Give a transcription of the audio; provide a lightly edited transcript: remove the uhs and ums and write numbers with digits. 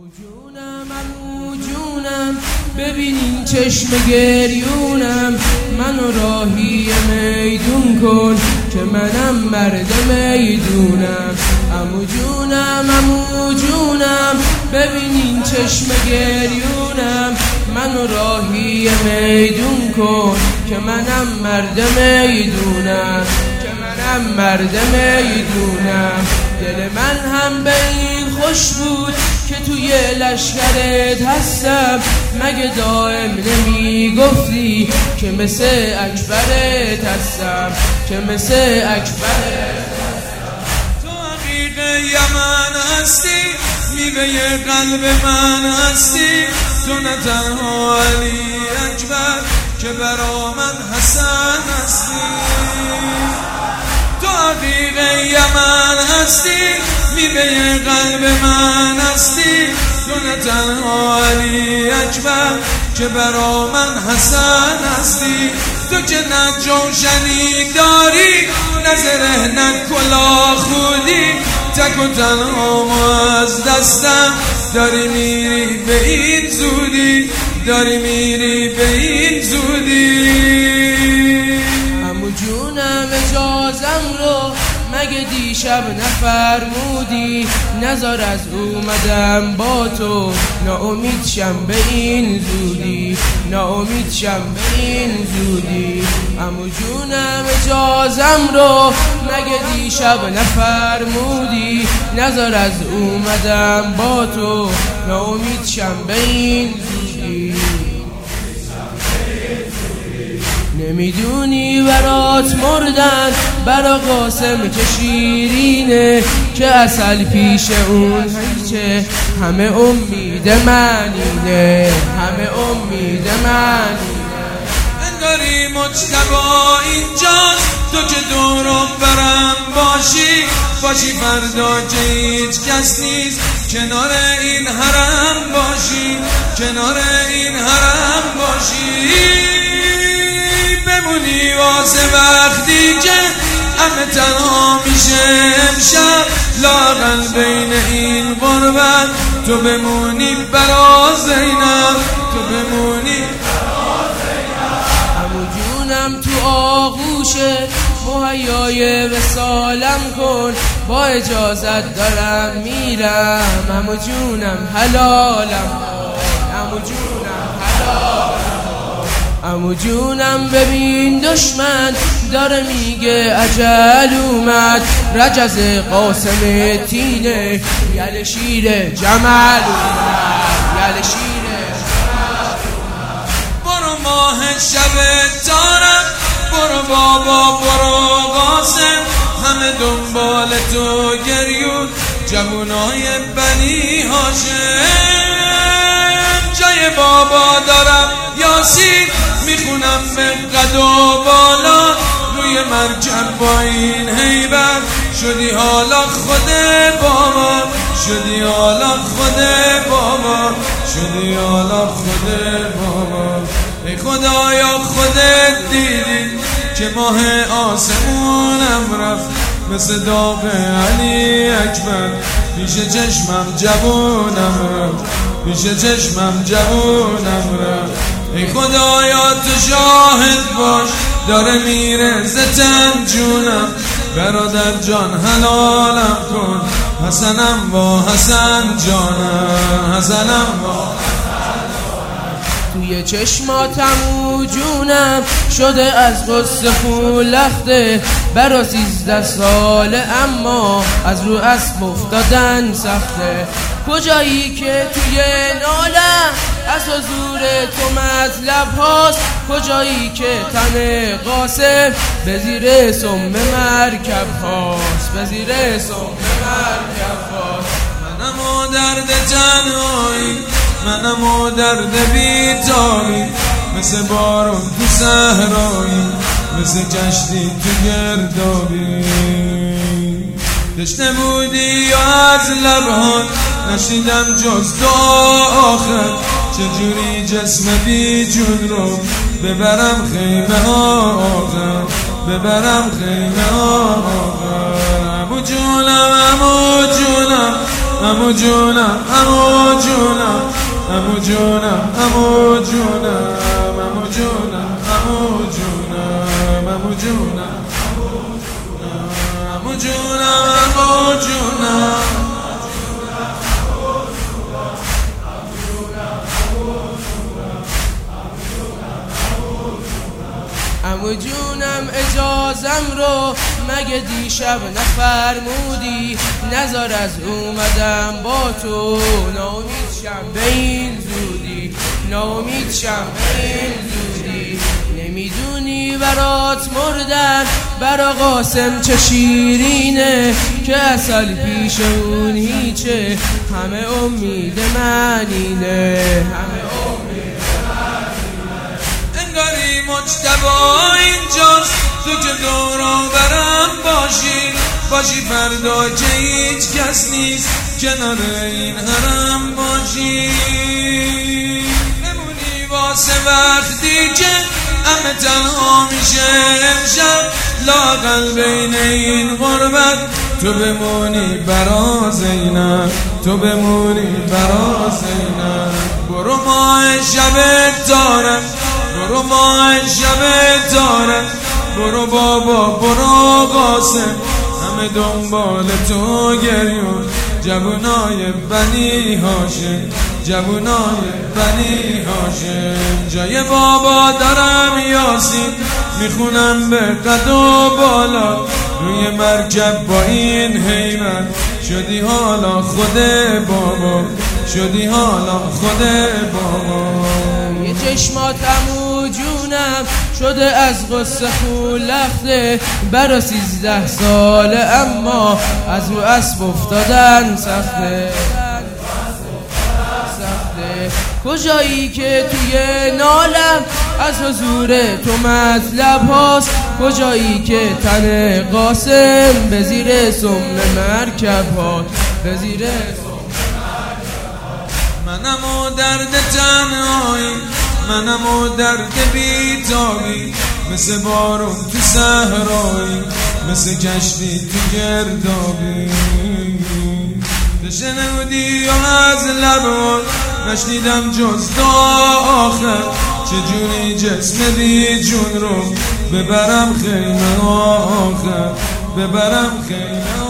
عمو جونم ببینین چشم گریونم، منو راهی میدون کن که منم مرد میدونم. عمو جونم ببینین چشم گریونم، منو راهی میدون کن که منم مرد میدونم، دل من هم به این خوش بود که توی لشکرت هستم. مگه دائم نمیگفتی که مثل اکبرت هستم، تو حقیق یمن هستی، میوه قلب من هستی. تو نه تنها علی اکبر که برا من حسن هستی. تو حقیق یمن هستی، میوه قلب من هستی. تو نه تنها علی اکبر که برا من حسن هستی. تو که نه جوشنی داری، نه زره نه کلاه خودی، تک و تنها از دستم داری میری به این زودی، عمو جونم اجازم رو مگه دیشب نفرمودی، نذار از اومدم با تو ناامید شم به این زودی. عمو جونم اجازم رو مگه دیشب نفرمودی، نذار از اومدم با تو ناامید شم به این زودی. نمیدونی برات مردن برا قاسم که شیرینه، که اصل پیش اون هیچه، همه امید منینه. انگاری مجتبا اینجاست، تو که دورم برم باشی فردا که هیچ کس نیست، کنار این حرم باشی. بمونی واسه وقتی که همه تنها میشه امشب، لااقل بین این غربت تو بمونی برا زینب. عمو جونم تو آغوشه مهیای وصالم کن، با اجازت دارم میرم. عمو جونم حلالم کن. عمو جونم ببین دشمن داره میگه عجل اومد، رجز قاسم تینه یل شیر جمل اومد. برو ماه شب تارم، برو بابا، برو قاسم، همه دنبال تو گریون جوونای بنی هاشم. جای بابا دارم یاسین میخونم به قد و بالا، روی مرکب با این هیبت شدی حالا خود بابا، ای خدایا خودت دیدی که ماه آسمونم رفت، مثل داغ علی اکبر پیش چشمم جوونم رفت. ای خدایا تو شاهد باش، داره میره زتن جونم، برادر جان حلالم کن، حسنم با حسن جانم. توی چشماتم عمو جونم شده از غصه خون لخته، برا 13 ساله اما از رو اسب افتادن سخته. کجایی که توی نالم از حضور تو مطلب هاست، کجایی که تن قاسم به زیر سم مرکب هاست. منم و درد تنهایی، منم و درد بیتابی، مثل بارون تو صحرایی، مثل کشتی تو گردابی. تشنه بودی یا از لبهات نشیدم جز دعا آخر، چجوری جسم بی جون رو ببرم خیمه آخر. عمو جونم امو جونم امو جونم امو جونم امو جونم امو جونم امو جونم امو جونم امو جونم امو جونم عمو جونم اجازم رو مگه دیشب نفرمودی نزار از اومدم با تو ناامید شم به این زودی ناامید شم به این زودی نمیدونی برات مردن برا قاسم چه شیرینه که اصل پیش اون هیچه همه امید منینه همه امید انگاری مجتبا اینجاست تو که دورا برم باشی فردا که هیچ کس نیست کنار این حرم باشی بمونی واسه وقتی که همه تنها میشه امشب لااقل بین این غربت تو بمونی برا زینب تو بمونی برا زینب برو ماه شب دارم برو ماه شب دارم برو بابا برو قاسم همه دنبال تو گریون جوونای بنی هاشم جوونای بنی هاشم جای بابا دارم یاسین میخونم به قد و بالا روی مرکب با این حیوان شدی حالا خود بابا شدی حالا خود بابا یه چشمات عمو جونم شده از غصه خون لخته برا 13 ساله اما از رو اسب افتادن سخته کجایی که توی نالم از حضور تو مطلب هاست کجایی که تن قاسم به زیر سم مرکب هاست به زیر منم و درد تنهایی منم و درد بیتابی مثل بارون تو صحرایی مثل کشتی تو گردابی شنودی و از لبان نشنیدم جز دعا آخر چجوری جسم بی جون رو ببرم خیمه آخر ببرم خیمه